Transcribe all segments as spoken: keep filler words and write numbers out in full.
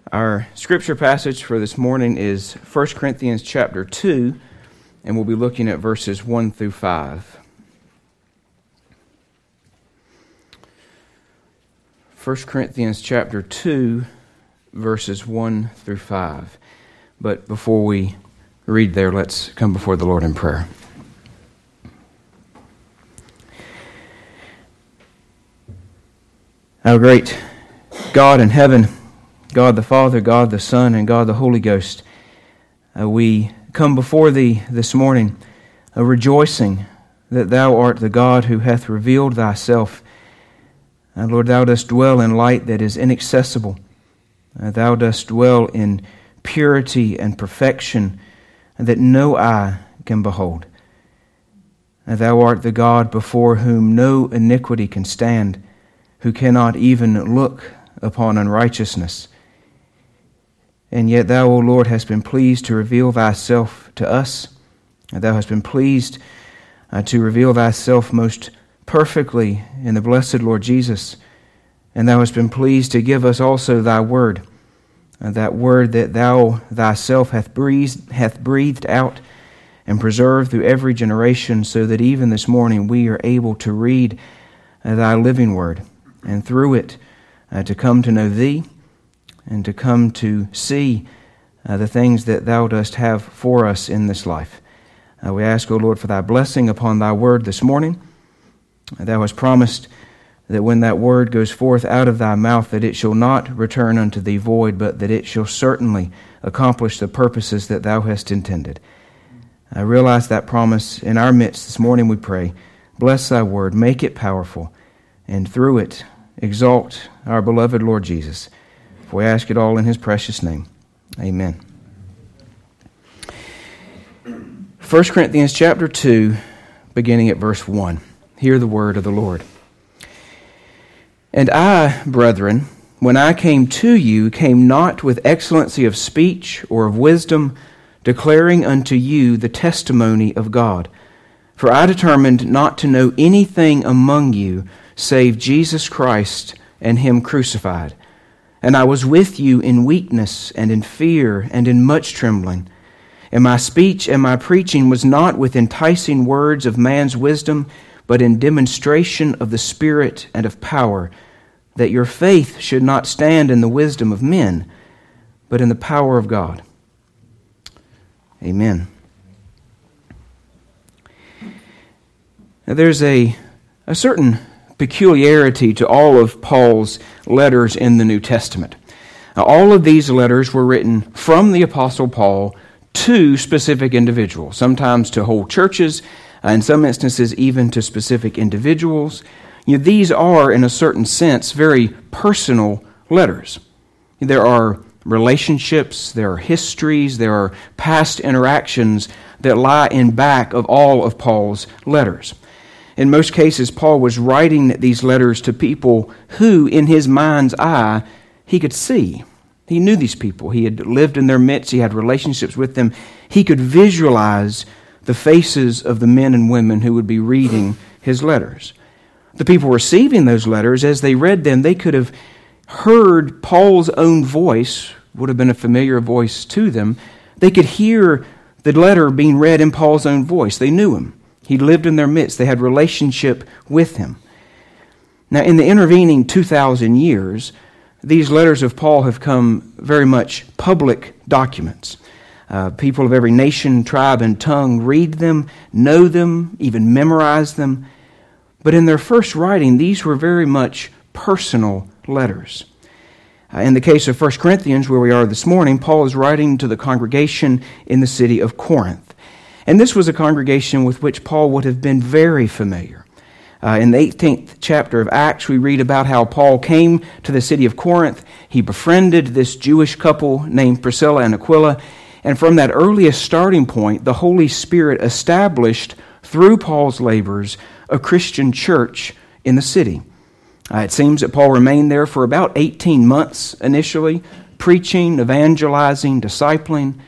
Our scripture passage for this morning is First Corinthians chapter two, and we'll be looking at verses one through five. First Corinthians chapter two, verses one through five. But before we read there, let's come before the Lord in prayer. Our great God in heaven, God the Father, God the Son, and God the Holy Ghost, uh, we come before Thee this morning, uh, rejoicing that Thou art the God who hath revealed Thyself. Uh, Lord, Thou dost dwell in light that is inaccessible. Uh, thou dost dwell in purity and perfection that no eye can behold. Uh, thou art the God before whom no iniquity can stand, who cannot even look upon unrighteousness. And yet Thou, O Lord, hast been pleased to reveal Thyself to us. And Thou hast been pleased uh, to reveal Thyself most perfectly in the blessed Lord Jesus. And Thou hast been pleased to give us also Thy word, uh, that word that Thou Thyself hath breathed, hath breathed out and preserved through every generation, so that even this morning we are able to read uh, Thy living word, and through it uh, to come to know Thee, and to come to see uh, the things that Thou dost have for us in this life. Uh, we ask, O Lord, for Thy blessing upon Thy word this morning. Thou hast promised that when that word goes forth out of Thy mouth, that it shall not return unto Thee void, but that it shall certainly accomplish the purposes that Thou hast intended. I realize that promise in our midst this morning, we pray. Bless Thy word, make it powerful, and through it exalt our beloved Lord Jesus. For we ask it all in His precious name. Amen. First Corinthians chapter two, beginning at verse one. Hear the word of the Lord. And I, brethren, when I came to you, came not with excellency of speech or of wisdom, declaring unto you the testimony of God. For I determined not to know anything among you save Jesus Christ and Him crucified. And I was with you in weakness and in fear and in much trembling. And my speech and my preaching was not with enticing words of man's wisdom, but in demonstration of the Spirit and of power, that your faith should not stand in the wisdom of men, but in the power of God. Amen. Now there's a, a certain peculiarity to all of Paul's letters in the New Testament. Now, all of these letters were written from the Apostle Paul to specific individuals, sometimes to whole churches, uh, in some instances even to specific individuals. You know, these are, in a certain sense, very personal letters. There are relationships, there are histories, there are past interactions that lie in back of all of Paul's letters. In most cases, Paul was writing these letters to people who, in his mind's eye, he could see. He knew these people. He had lived in their midst. He had relationships with them. He could visualize the faces of the men and women who would be reading his letters. The people receiving those letters, as they read them, they could have heard Paul's own voice, would have been a familiar voice to them. They could hear the letter being read in Paul's own voice. They knew him. He lived in their midst. They had relationship with him. Now, in the intervening two thousand years, these letters of Paul have come very much public documents. Uh, people of every nation, tribe, and tongue read them, know them, even memorize them. But in their first writing, these were very much personal letters. Uh, in the case of First Corinthians, where we are this morning, Paul is writing to the congregation in the city of Corinth. And this was a congregation with which Paul would have been very familiar. Uh, in the eighteenth chapter of Acts, we read about how Paul came to the city of Corinth. He befriended this Jewish couple named Priscilla and Aquila. And from that earliest starting point, the Holy Spirit established, through Paul's labors, a Christian church in the city. Uh, it seems that Paul remained there for about eighteen months initially, preaching, evangelizing, discipling.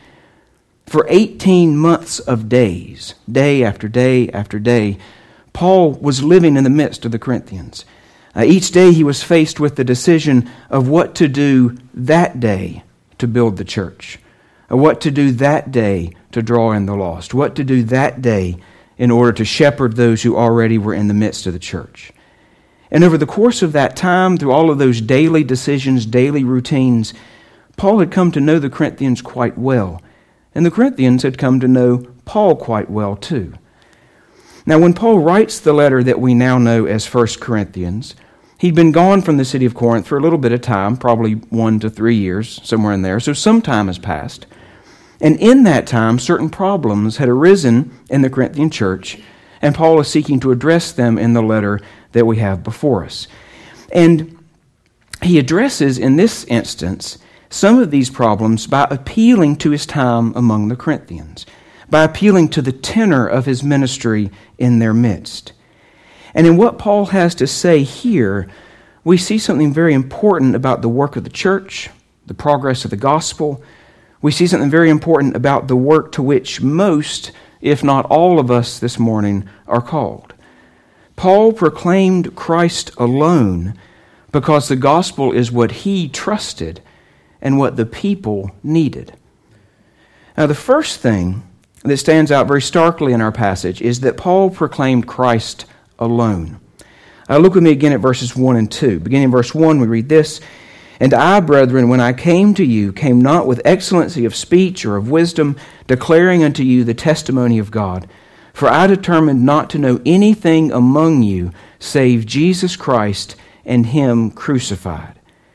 For eighteen months of days, day after day after day, Paul was living in the midst of the Corinthians. Uh, each day he was faced with the decision of what to do that day to build the church, what to do that day to draw in the lost, what to do that day in order to shepherd those who already were in the midst of the church. And over the course of that time, through all of those daily decisions, daily routines, Paul had come to know the Corinthians quite well, and the Corinthians had come to know Paul quite well too. Now, when Paul writes the letter that we now know as First Corinthians, he'd been gone from the city of Corinth for a little bit of time, probably one to three years, somewhere in there, so some time has passed. And in that time, certain problems had arisen in the Corinthian church, and Paul is seeking to address them in the letter that we have before us. And he addresses, in this instance, some of these problems by appealing to his time among the Corinthians, by appealing to the tenor of his ministry in their midst. And in what Paul has to say here, we see something very important about the work of the church, the progress of the gospel. We see something very important about the work to which most, if not all of us this morning, are called. Paul proclaimed Christ alone because the gospel is what he trusted and what the people needed. Now, the first thing that stands out very starkly in our passage is that Paul proclaimed Christ alone. Uh, look with me again at verses one and two. Beginning in verse one, we read this, "And I, brethren, when I came to you, came not with excellency of speech or of wisdom, declaring unto you the testimony of God. For I determined not to know anything among you save Jesus Christ and Him crucified."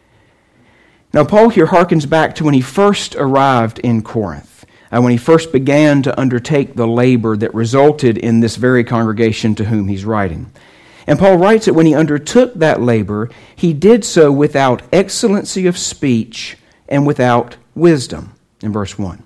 Now, Paul here harkens back to when he first arrived in Corinth, uh, when he first began to undertake the labor that resulted in this very congregation to whom he's writing. And Paul writes that when he undertook that labor, he did so without excellency of speech and without wisdom, in verse one.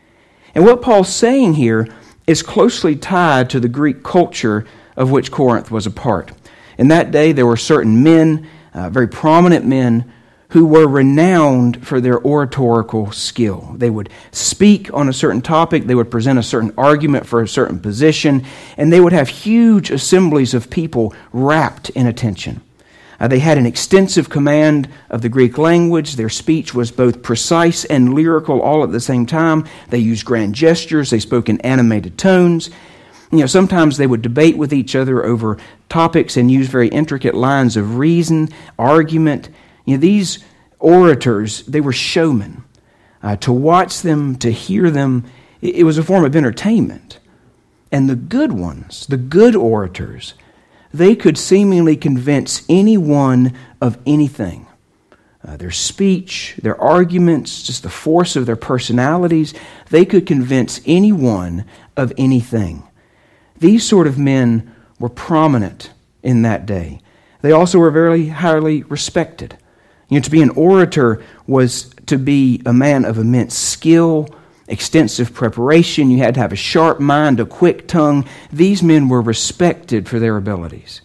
And what Paul's saying here is closely tied to the Greek culture of which Corinth was a part. In that day, there were certain men, uh, very prominent men, who were renowned for their oratorical skill. They would speak on a certain topic, they would present a certain argument for a certain position, and they would have huge assemblies of people rapt in attention. Uh, they had an extensive command of the Greek language. Their speech was both precise and lyrical all at the same time. They used grand gestures. They spoke in animated tones. You know, sometimes they would debate with each other over topics and use very intricate lines of reason, argument. You know, these orators, they were showmen. Uh, to watch them, to hear them, it, it was a form of entertainment. And the good ones, the good orators, they could seemingly convince anyone of anything. Uh, their speech, their arguments, just the force of their personalities, they could convince anyone of anything. These sort of men were prominent in that day. They also were very highly respected. You know, to be an orator was to be a man of immense skill, extensive preparation. You had to have a sharp mind, a quick tongue. These men were respected for their abilities.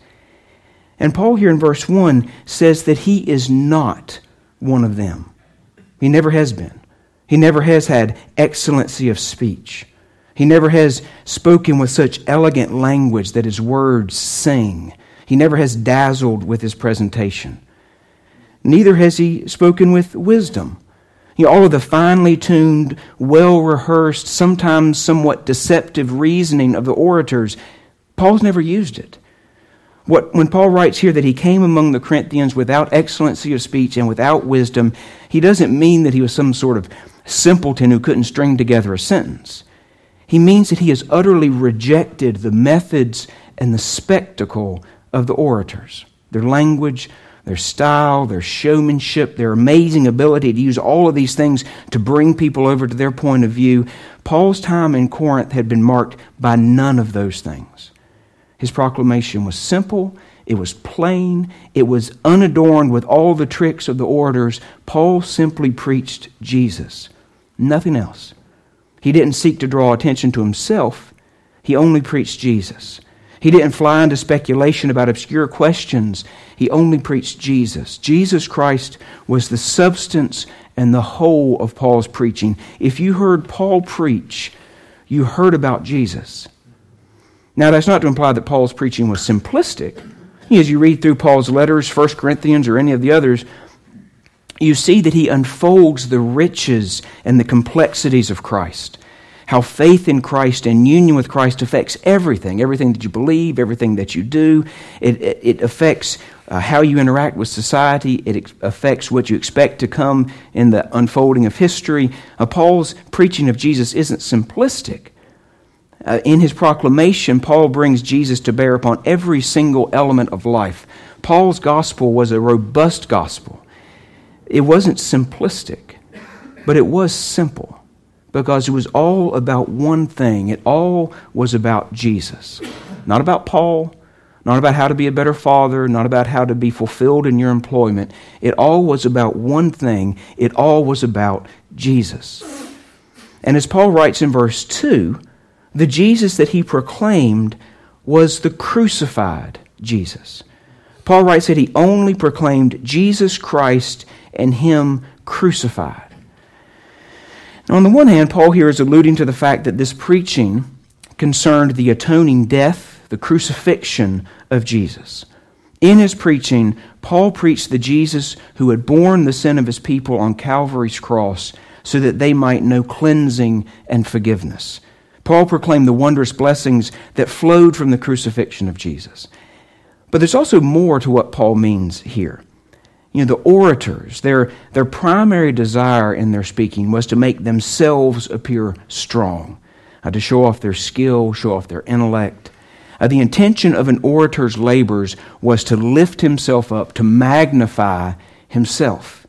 And Paul here in verse one says that he is not one of them. He never has been. He never has had excellency of speech. He never has spoken with such elegant language that his words sing. He never has dazzled with his presentation. Neither has he spoken with wisdom. You know, all of the finely tuned, well-rehearsed, sometimes somewhat deceptive reasoning of the orators, Paul's never used it. What, when Paul writes here that he came among the Corinthians without excellency of speech and without wisdom, he doesn't mean that he was some sort of simpleton who couldn't string together a sentence. He means that he has utterly rejected the methods and the spectacle of the orators, their language, their style, their showmanship, their amazing ability to use all of these things to bring people over to their point of view. Paul's time in Corinth had been marked by none of those things. His proclamation was simple, it was plain, it was unadorned with all the tricks of the orators. Paul simply preached Jesus, nothing else. He didn't seek to draw attention to himself, he only preached Jesus. He didn't fly into speculation about obscure questions. He only preached Jesus. Jesus Christ was the substance and the whole of Paul's preaching. If you heard Paul preach, you heard about Jesus. Now, that's not to imply that Paul's preaching was simplistic. As you read through Paul's letters, First Corinthians or any of the others, you see that he unfolds the riches and the complexities of Christ. How faith in Christ and union with Christ affects everything, everything that you believe, everything that you do. It, it, it affects uh, how you interact with society. It ex- affects what you expect to come in the unfolding of history. Uh, Paul's preaching of Jesus isn't simplistic. Uh, in his proclamation, Paul brings Jesus to bear upon every single element of life. Paul's gospel was a robust gospel. It wasn't simplistic, but it was simple, because it was all about one thing. It all was about Jesus. Not about Paul, not about how to be a better father, not about how to be fulfilled in your employment. It all was about one thing. It all was about Jesus. And as Paul writes in verse two, the Jesus that he proclaimed was the crucified Jesus. Paul writes that he only proclaimed Jesus Christ and him crucified. Now, on the one hand, Paul here is alluding to the fact that this preaching concerned the atoning death, the crucifixion of Jesus. In his preaching, Paul preached the Jesus who had borne the sin of his people on Calvary's cross so that they might know cleansing and forgiveness. Paul proclaimed the wondrous blessings that flowed from the crucifixion of Jesus. But there's also more to what Paul means here. You know, the orators, their, their primary desire in their speaking was to make themselves appear strong, uh, to show off their skill, show off their intellect. Uh, the intention of an orator's labors was to lift himself up, to magnify himself.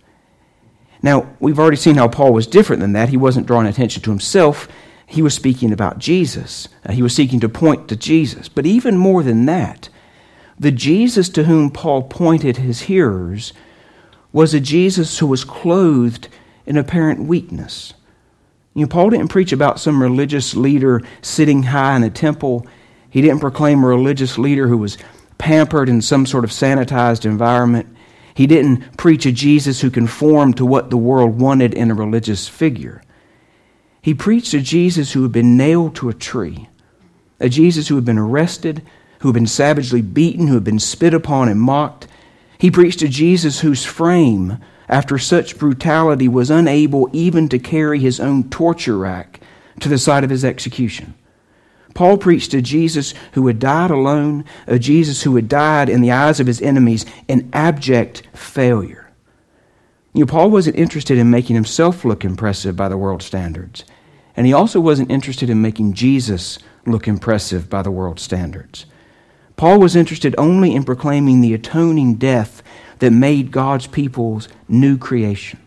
Now, we've already seen how Paul was different than that. He wasn't drawing attention to himself. He was speaking about Jesus. Uh, he was seeking to point to Jesus. But even more than that, the Jesus to whom Paul pointed his hearers was a Jesus who was clothed in apparent weakness. You know, Paul didn't preach about some religious leader sitting high in a temple. He didn't proclaim a religious leader who was pampered in some sort of sanitized environment. He didn't preach a Jesus who conformed to what the world wanted in a religious figure. He preached a Jesus who had been nailed to a tree, a Jesus who had been arrested, who had been savagely beaten, who had been spit upon and mocked. He preached a Jesus whose frame, after such brutality, was unable even to carry his own torture rack to the site of his execution. Paul preached a Jesus who had died alone, a Jesus who had died in the eyes of his enemies in abject failure. You know, Paul wasn't interested in making himself look impressive by the world's standards, and he also wasn't interested in making Jesus look impressive by the world's standards. Paul was interested only in proclaiming the atoning death that made God's people's new creation.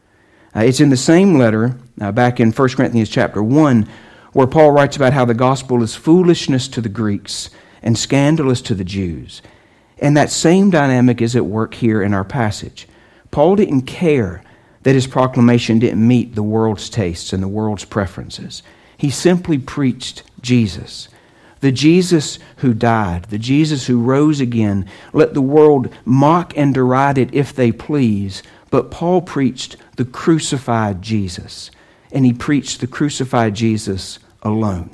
Uh, it's in the same letter, uh, back in First Corinthians chapter one, where Paul writes about how the gospel is foolishness to the Greeks and scandalous to the Jews. And that same dynamic is at work here in our passage. Paul didn't care that his proclamation didn't meet the world's tastes and the world's preferences. He simply preached Jesus. The Jesus who died, the Jesus who rose again. Let the world mock and deride it if they please, but Paul preached the crucified Jesus, and he preached the crucified Jesus alone.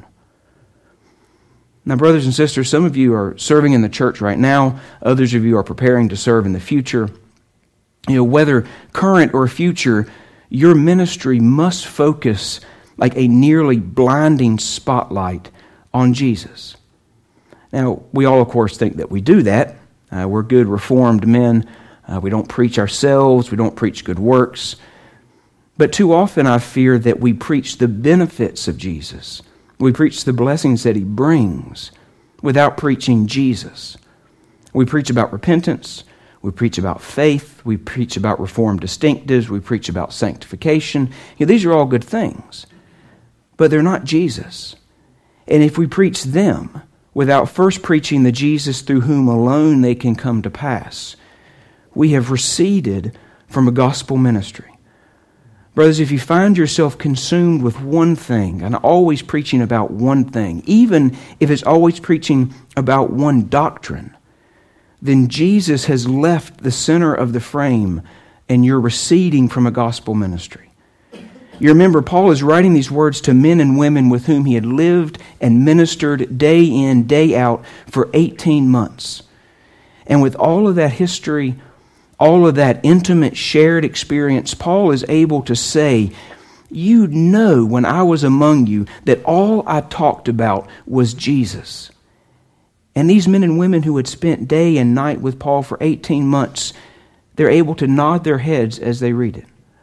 Now, brothers and sisters, some of you are serving in the church right now. Others of you are preparing to serve in the future. You know, whether current or future, your ministry must focus like a nearly blinding spotlight on Jesus. Now, we all, of course, think that we do that. Uh, we're good Reformed men. Uh, we don't preach ourselves. We don't preach good works. But too often I fear that we preach the benefits of Jesus. We preach the blessings that he brings without preaching Jesus. We preach about repentance. We preach about faith. We preach about Reformed distinctives. We preach about sanctification. You know, these are all good things, but they're not Jesus. And if we preach them without first preaching the Jesus through whom alone they can come to pass, we have receded from a gospel ministry. Brothers, if you find yourself consumed with one thing and always preaching about one thing, even if it's always preaching about one doctrine, then Jesus has left the center of the frame and you're receding from a gospel ministry. You remember, Paul is writing these words to men and women with whom he had lived and ministered day in, day out for eighteen months. And with all of that history, all of that intimate shared experience, Paul is able to say, you know when I was among you that all I talked about was Jesus. And these men and women who had spent day and night with Paul for eighteen months, they're able to nod their heads as they read it.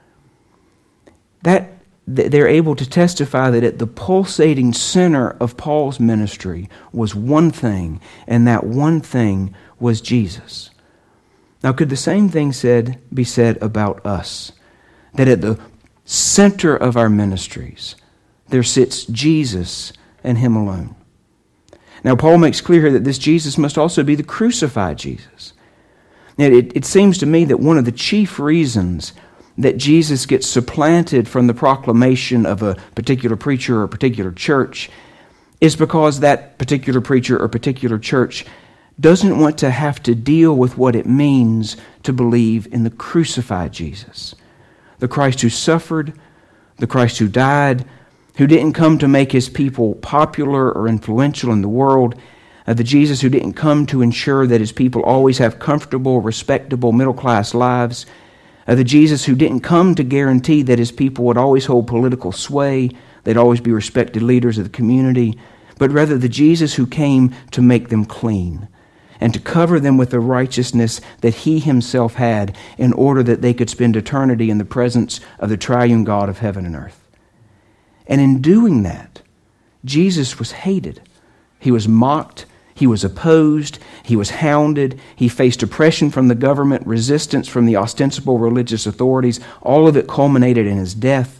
That they're able to testify that at the pulsating center of Paul's ministry was one thing, and that one thing was Jesus. Now, could the same thing said be said about us? That at the center of our ministries, there sits Jesus and Him alone. Now, Paul makes clear here that this Jesus must also be the crucified Jesus. Now, it, it seems to me that one of the chief reasons that Jesus gets supplanted from the proclamation of a particular preacher or a particular church is because that particular preacher or particular church doesn't want to have to deal with what it means to believe in the crucified Jesus. The Christ who suffered, the Christ who died, who didn't come to make His people popular or influential in the world, uh, the Jesus who didn't come to ensure that His people always have comfortable, respectable, middle-class lives, uh, the Jesus who didn't come to guarantee that His people would always hold political sway, they'd always be respected leaders of the community, but rather the Jesus who came to make them clean and to cover them with the righteousness that He Himself had in order that they could spend eternity in the presence of the triune God of heaven and earth. And in doing that, Jesus was hated. He was mocked. He was opposed. He was hounded. He faced oppression from the government, resistance from the ostensible religious authorities. All of it culminated in His death.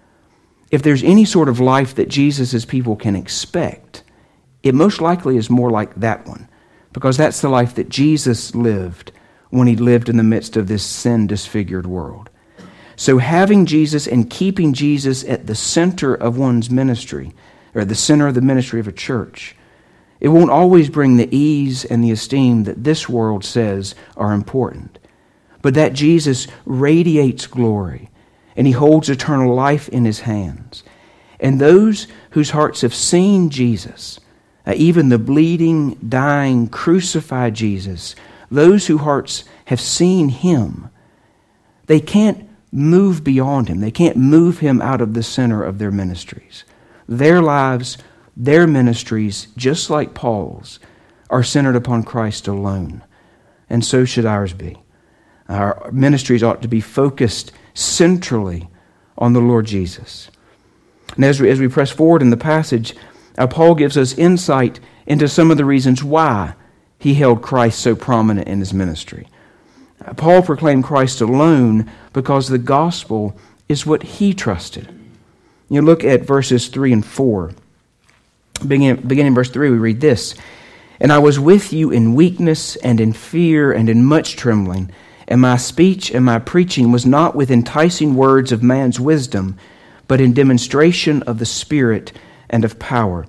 If there's any sort of life that Jesus' people can expect, it most likely is more like that one, because that's the life that Jesus lived when He lived in the midst of this sin-disfigured world. So having Jesus and keeping Jesus at the center of one's ministry, or the center of the ministry of a church, it won't always bring the ease and the esteem that this world says are important. But that Jesus radiates glory, and He holds eternal life in His hands. And those whose hearts have seen Jesus, uh, even the bleeding, dying, crucified Jesus, those whose hearts have seen Him, they can't move beyond Him. They can't move Him out of the center of their ministries. Their lives, their ministries, just like Paul's, are centered upon Christ alone. And so should ours be. Our ministries ought to be focused centrally on the Lord Jesus. And as we, as we press forward in the passage, uh, Paul gives us insight into some of the reasons why he held Christ so prominent in his ministry. Uh, Paul proclaimed Christ alone because the gospel is what he trusted. You look at verses three and four. Beginning, beginning in verse three, we read this: "And I was with you in weakness and in fear and in much trembling, and my speech and my preaching was not with enticing words of man's wisdom, but in demonstration of the Spirit and of power."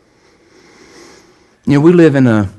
You know, we live in a,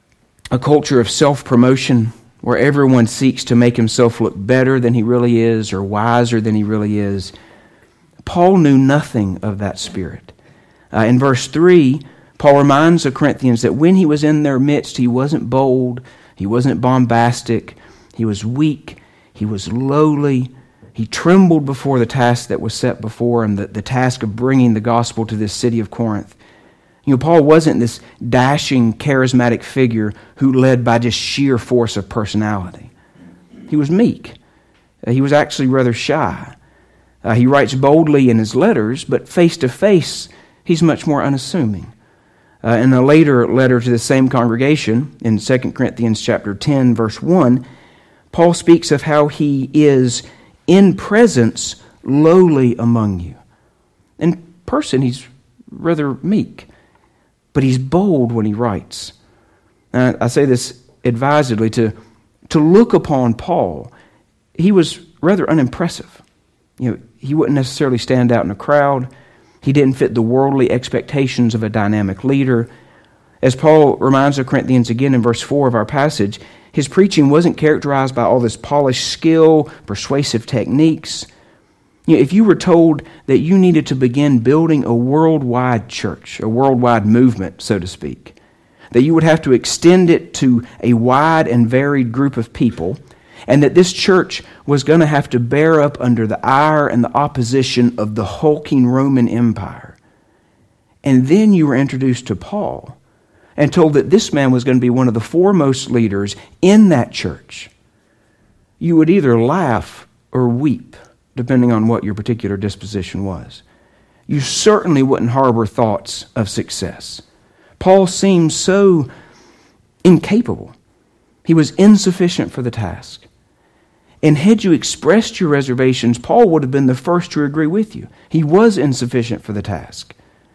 a culture of self-promotion where everyone seeks to make himself look better than he really is or wiser than he really is. Paul knew nothing of that spirit. Uh, in verse three, Paul reminds the Corinthians that when he was in their midst, he wasn't bold, he wasn't bombastic, he was weak, he was lowly, he trembled before the task that was set before him, the, the task of bringing the gospel to this city of Corinth. You know, Paul wasn't this dashing, charismatic figure who led by just sheer force of personality. He was meek. Uh, he was actually rather shy. Uh, he writes boldly in his letters, but face to face, he's much more unassuming. Uh, in a later letter to the same congregation, in Second Corinthians chapter ten, verse one, Paul speaks of how he is in presence lowly among you. In person, he's rather meek, but he's bold when he writes. And I say this advisedly, to, to look upon Paul, he was rather unimpressive. You know, he wouldn't necessarily stand out in a crowd. He didn't fit the worldly expectations of a dynamic leader. As Paul reminds the Corinthians again in verse four of our passage, his preaching wasn't characterized by all this polished skill, persuasive techniques. You know, if you were told that you needed to begin building a worldwide church, a worldwide movement, so to speak, that you would have to extend it to a wide and varied group of people, and that this church was going to have to bear up under the ire and the opposition of the hulking Roman Empire. And then you were introduced to Paul and told that this man was going to be one of the foremost leaders in that church. You would either laugh or weep, depending on what your particular disposition was. You certainly wouldn't harbor thoughts of success. Paul seemed so incapable. He was insufficient for the task. And had you expressed your reservations, Paul would have been the first to agree with you. He was insufficient for the task.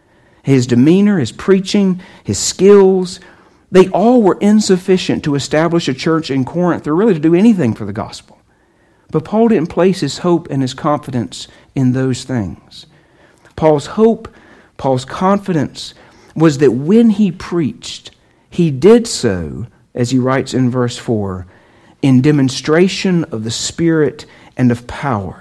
His demeanor, his preaching, his skills, they all were insufficient to establish a church in Corinth or really to do anything for the gospel. But Paul didn't place his hope and his confidence in those things. Paul's hope, Paul's confidence was that when he preached, he did so, as he writes in verse four, in demonstration of the Spirit and of power.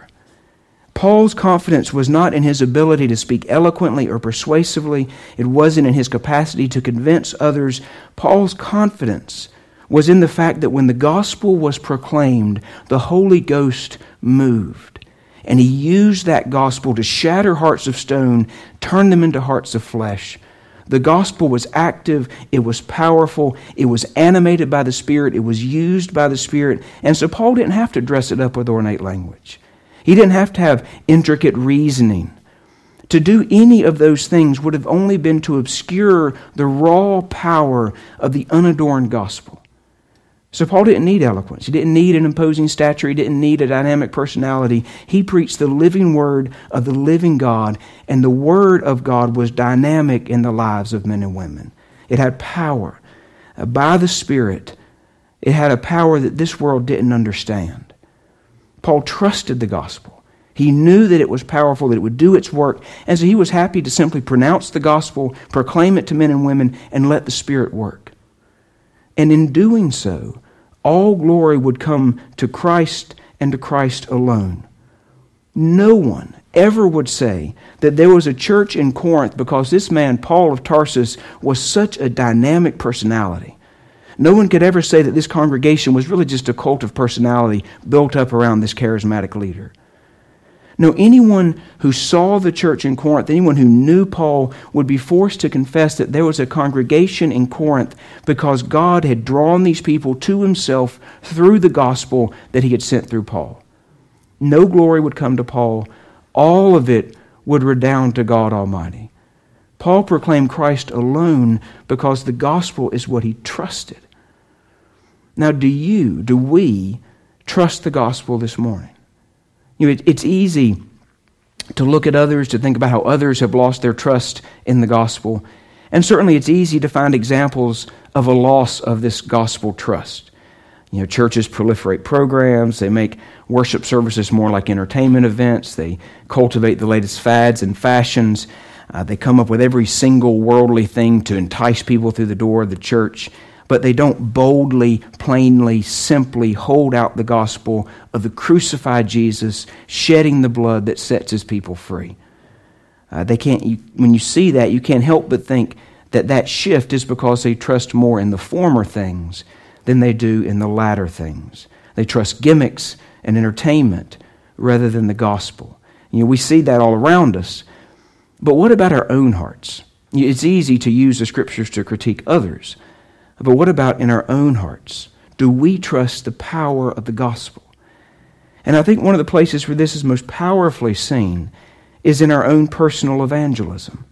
Paul's confidence was not in his ability to speak eloquently or persuasively. It wasn't in his capacity to convince others. Paul's confidence was in the fact that when the gospel was proclaimed, the Holy Ghost moved. And he used that gospel to shatter hearts of stone, turn them into hearts of flesh. The gospel was active, it was powerful, it was animated by the Spirit, it was used by the Spirit. And so Paul didn't have to dress it up with ornate language. He didn't have to have intricate reasoning. To do any of those things would have only been to obscure the raw power of the unadorned gospel. So Paul didn't need eloquence. He didn't need an imposing stature. He didn't need a dynamic personality. He preached the living word of the living God, and the word of God was dynamic in the lives of men and women. It had power. By the Spirit, it had a power that this world didn't understand. Paul trusted the gospel. He knew that it was powerful, that it would do its work, and so he was happy to simply pronounce the gospel, proclaim it to men and women, and let the Spirit work. And in doing so, all glory would come to Christ and to Christ alone. No one ever would say that there was a church in Corinth because this man, Paul of Tarsus, was such a dynamic personality. No one could ever say that this congregation was really just a cult of personality built up around this charismatic leader. No, anyone who saw the church in Corinth, anyone who knew Paul, would be forced to confess that there was a congregation in Corinth because God had drawn these people to himself through the gospel that he had sent through Paul. No glory would come to Paul. All of it would redound to God Almighty. Paul proclaimed Christ alone because the gospel is what he trusted. Now, do you, do we trust the gospel this morning? You know, it, it's easy to look at others, to think about how others have lost their trust in the gospel. And certainly it's easy to find examples of a loss of this gospel trust. You know, churches proliferate programs. They make worship services more like entertainment events. They cultivate the latest fads and fashions. Uh, they come up with every single worldly thing to entice people through the door of the church. But they don't boldly, plainly, simply hold out the gospel of the crucified Jesus shedding the blood that sets his people free. Uh, they can't. You, when you see that, you can't help but think that that shift is because they trust more in the former things than they do in the latter things. They trust gimmicks and entertainment rather than the gospel. You know, we see that all around us. But what about our own hearts? It's easy to use the Scriptures to critique others. But what about in our own hearts? Do we trust the power of the gospel? And I think one of the places where this is most powerfully seen is in our own personal evangelism.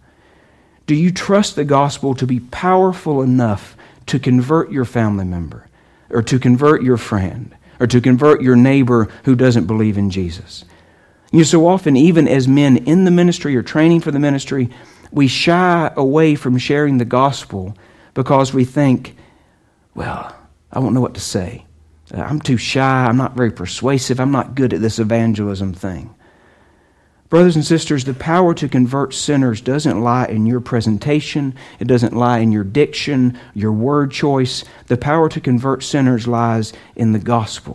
Do you trust the gospel to be powerful enough to convert your family member, or to convert your friend, or to convert your neighbor who doesn't believe in Jesus? You know, so often, even as men in the ministry or training for the ministry, we shy away from sharing the gospel because we think, well, I won't know what to say. I'm too shy. I'm not very persuasive. I'm not good at this evangelism thing. Brothers and sisters, the power to convert sinners doesn't lie in your presentation. It doesn't lie in your diction, your word choice. The power to convert sinners lies in the gospel.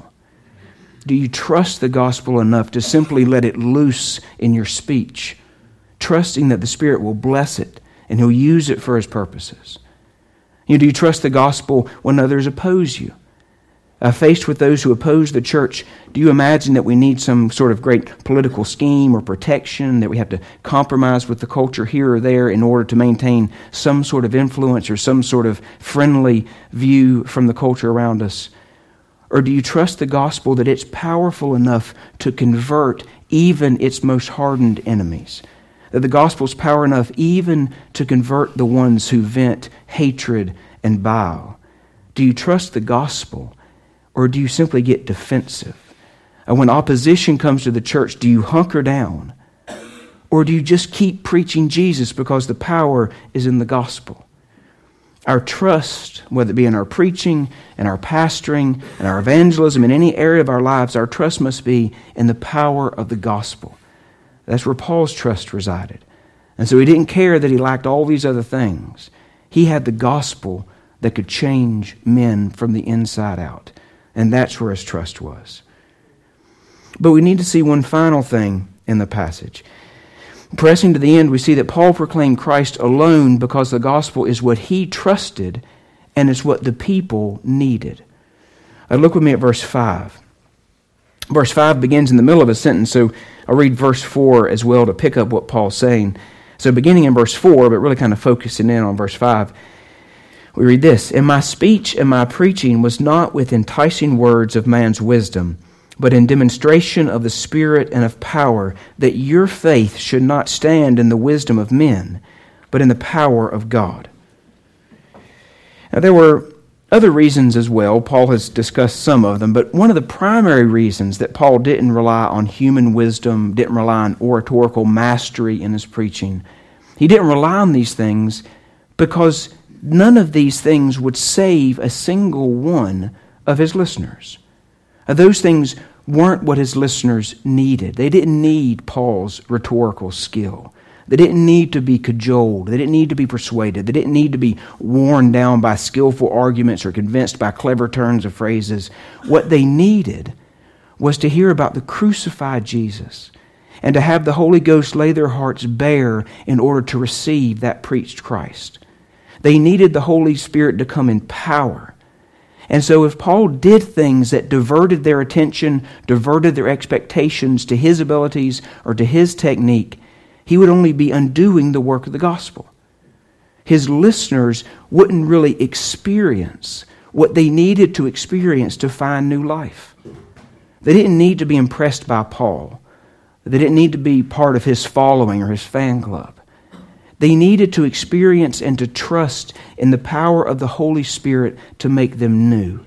Do you trust the gospel enough to simply let it loose in your speech, trusting that the Spirit will bless it and He'll use it for His purposes? You know, do you trust the gospel when others oppose you? Uh, faced with those who oppose the church, do you imagine that we need some sort of great political scheme or protection, that we have to compromise with the culture here or there in order to maintain some sort of influence or some sort of friendly view from the culture around us? Or do you trust the gospel that it's powerful enough to convert even its most hardened enemies? That the gospel's power enough even to convert the ones who vent hatred and bile? Do you trust the gospel? Or do you simply get defensive? And when opposition comes to the church, do you hunker down? Or do you just keep preaching Jesus because the power is in the gospel? Our trust, whether it be in our preaching, in our pastoring, in our evangelism, in any area of our lives, our trust must be in the power of the gospel. That's where Paul's trust resided. And so he didn't care that he lacked all these other things. He had the gospel that could change men from the inside out. And that's where his trust was. But we need to see one final thing in the passage. Pressing to the end, we see that Paul proclaimed Christ alone because the gospel is what he trusted and it's what the people needed. Uh, look with me at verse five. Verse five begins in the middle of a sentence, so I'll read verse four as well to pick up what Paul's saying. So beginning in verse four, but really kind of focusing in on verse five, we read this: "And my speech and my preaching was not with enticing words of man's wisdom, but in demonstration of the Spirit and of power, that your faith should not stand in the wisdom of men, but in the power of God." Now there were other reasons as well. Paul has discussed some of them, but one of the primary reasons that Paul didn't rely on human wisdom, didn't rely on oratorical mastery in his preaching, he didn't rely on these things because none of these things would save a single one of his listeners. Those things weren't what his listeners needed. They didn't need Paul's rhetorical skill. They didn't need to be cajoled. They didn't need to be persuaded. They didn't need to be worn down by skillful arguments or convinced by clever turns of phrases. What they needed was to hear about the crucified Jesus and to have the Holy Ghost lay their hearts bare in order to receive that preached Christ. They needed the Holy Spirit to come in power. And so if Paul did things that diverted their attention, diverted their expectations to his abilities or to his technique, he would only be undoing the work of the gospel. His listeners wouldn't really experience what they needed to experience to find new life. They didn't need to be impressed by Paul. They didn't need to be part of his following or his fan club. They needed to experience and to trust in the power of the Holy Spirit to make them new.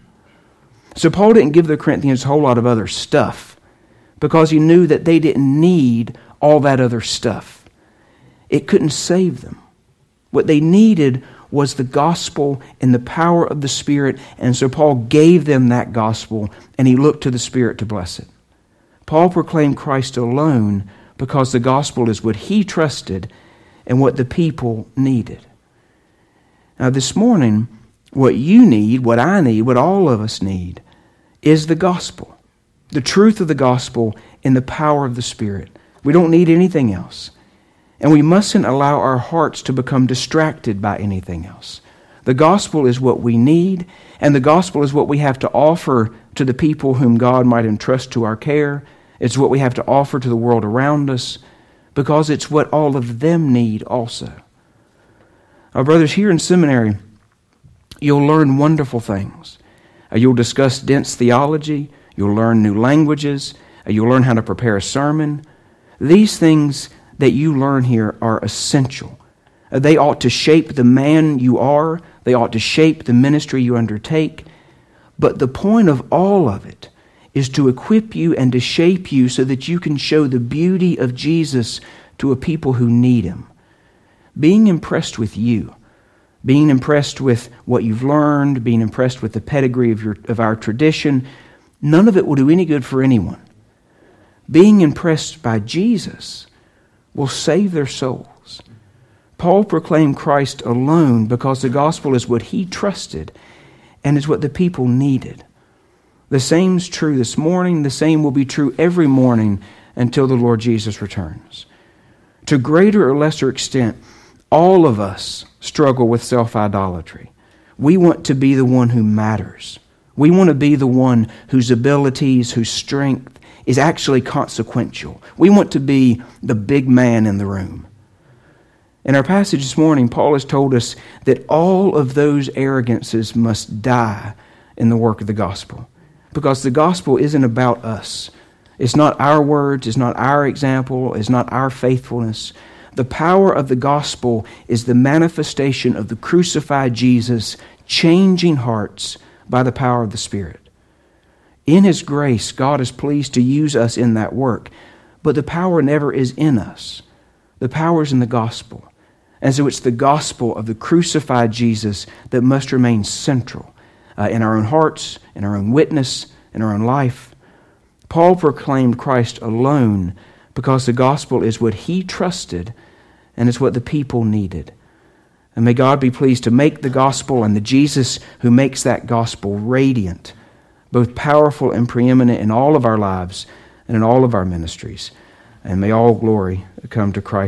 So Paul didn't give the Corinthians a whole lot of other stuff because he knew that they didn't need all that other stuff. It couldn't save them. What they needed was the gospel and the power of the Spirit, and so Paul gave them that gospel, and he looked to the Spirit to bless it. Paul proclaimed Christ alone because the gospel is what he trusted and what the people needed. Now this morning, what you need, what I need, what all of us need, is the gospel. The truth of the gospel and the power of the Spirit. We don't need anything else. And we mustn't allow our hearts to become distracted by anything else. The gospel is what we need, and the gospel is what we have to offer to the people whom God might entrust to our care. It's what we have to offer to the world around us, because it's what all of them need also. Our brothers, here in seminary, you'll learn wonderful things. Uh, you'll discuss dense theology. You'll learn new languages. Uh, you'll learn how to prepare a sermon. These things that you learn here are essential. Uh, they ought to shape the man you are. They ought to shape the ministry you undertake. But the point of all of it is to equip you and to shape you so that you can show the beauty of Jesus to a people who need Him. Being impressed with you, being impressed with what you've learned, being impressed with the pedigree of your of our tradition, none of it will do any good for anyone. Being impressed by Jesus will save their souls. Paul proclaimed Christ alone because the gospel is what he trusted and is what the people needed. The same's true this morning. The same will be true every morning until the Lord Jesus returns. To greater or lesser extent, all of us struggle with self-idolatry. We want to be the one who matters. We want to be the one whose abilities, whose strength is actually consequential. We want to be the big man in the room. In our passage this morning, Paul has told us that all of those arrogances must die in the work of the gospel. Because the gospel isn't about us. It's not our words, it's not our example, it's not our faithfulness. The power of the gospel is the manifestation of the crucified Jesus changing hearts by the power of the Spirit. In His grace, God is pleased to use us in that work, but the power never is in us. The power is in the gospel. And so it's the gospel of the crucified Jesus that must remain central uh, in our own hearts, in our own witness, in our own life. Paul proclaimed Christ alone because the gospel is what he trusted and it's what the people needed. And may God be pleased to make the gospel and the Jesus who makes that gospel radiant, both powerful and preeminent in all of our lives and in all of our ministries. And may all glory come to Christ.